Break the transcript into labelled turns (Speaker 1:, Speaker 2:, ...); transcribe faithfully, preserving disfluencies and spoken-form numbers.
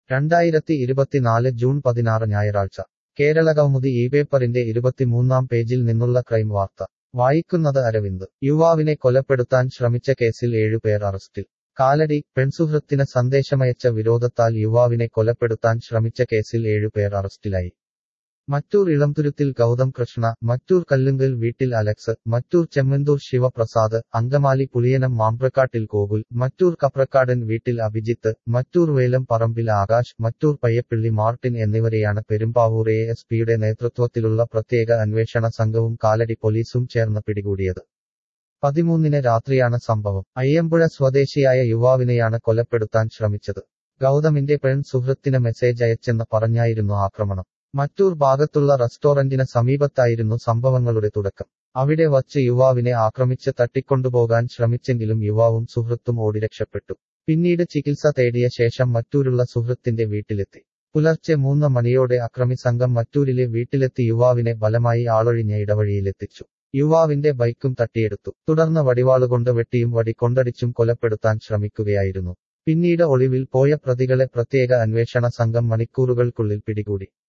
Speaker 1: രണ്ടായിരത്തി ഇരുപത്തിനാല് ജൂൺ പതിനാറ് ഞായറാഴ്ച കേരളകൗമുദി ഈ പേപ്പറിന്റെ ഇരുപത്തിമൂന്നാം പേജിൽ നിന്നുള്ള ക്രൈം വാർത്ത വായിക്കുന്നത് അരവിന്ദ് യുവാവിനെ കൊലപ്പെടുത്താൻ ശ്രമിച്ച കേസിൽ ഏഴുപേർ അറസ്റ്റിൽ കാലടി പെൺസുഹൃത്തിന് സന്ദേശമയച്ച വിരോധത്താൽ യുവാവിനെ കൊലപ്പെടുത്താൻ ശ്രമിച്ച കേസിൽ ഏഴുപേർ അറസ്റ്റിലായി മറ്റൂർ ഇളംതുരുത്തിൽ ഗൗതം കൃഷ്ണ മറ്റൂർ കല്ലുങ്കൽ വീട്ടിൽ അലക്സ് മറ്റൂർ ചെമ്മന്തൂർ ശിവപ്രസാദ് അങ്കമാലി പുളിയനം മാമ്പ്രക്കാട്ടിൽ ഗോകുൽ മറ്റൂർ കപ്രക്കാടൻ വീട്ടിൽ അഭിജിത്ത് മറ്റൂർ വേലം പറമ്പിൽ ആകാശ് മറ്റൂർ പയ്യപ്പിള്ളി മാർട്ടിൻ എന്നിവരെയാണ് പെരുമ്പാവൂർ എ എസ് പിയുടെ നേതൃത്വത്തിലുള്ള പ്രത്യേക അന്വേഷണ സംഘവും കാലടി പോലീസും ചേർന്ന് പിടികൂടിയത് പതിമൂന്നിന് രാത്രിയാണ് സംഭവം അയ്യമ്പുഴ സ്വദേശിയായ യുവാവിനെയാണ് കൊലപ്പെടുത്താൻ ശ്രമിച്ചത് ഗൗതമിന്റെ പെൺ സുഹൃത്തിന് മെസ്സേജ് അയച്ചെന്ന് പറഞ്ഞായിരുന്നു ആക്രമണം മറ്റൂർ ഭാഗത്തുള്ള റെസ്റ്റോറന്റിന് സമീപത്തായിരുന്നു സംഭവങ്ങളുടെ തുടക്കം അവിടെ വച്ച് യുവാവിനെ ആക്രമിച്ച് തട്ടിക്കൊണ്ടുപോകാൻ ശ്രമിച്ചെങ്കിലും യുവാവും സുഹൃത്തും ഓടി രക്ഷപ്പെട്ടു പിന്നീട് ചികിത്സ തേടിയ ശേഷം മറ്റൂരുള്ള സുഹൃത്തിന്റെ വീട്ടിലെത്തി പുലർച്ചെ മൂന്ന് മണിയോടെ അക്രമി സംഘം മറ്റൂരിലെ വീട്ടിലെത്തി യുവാവിനെ ബലമായി ആളൊഴിഞ്ഞ ഇടവഴിയിലെത്തിച്ചു യുവാവിന്റെ ബൈക്കും തട്ടിയെടുത്തു തുടർന്ന് വടിവാളുകൊണ്ട് വെട്ടിയും വടി കൊണ്ടടിച്ചും കൊലപ്പെടുത്താൻ ശ്രമിക്കുകയായിരുന്നു പിന്നീട് ഒളിവിൽ പോയ പ്രതികളെ പ്രത്യേക അന്വേഷണ സംഘം മണിക്കൂറുകൾക്കുള്ളിൽ പിടികൂടി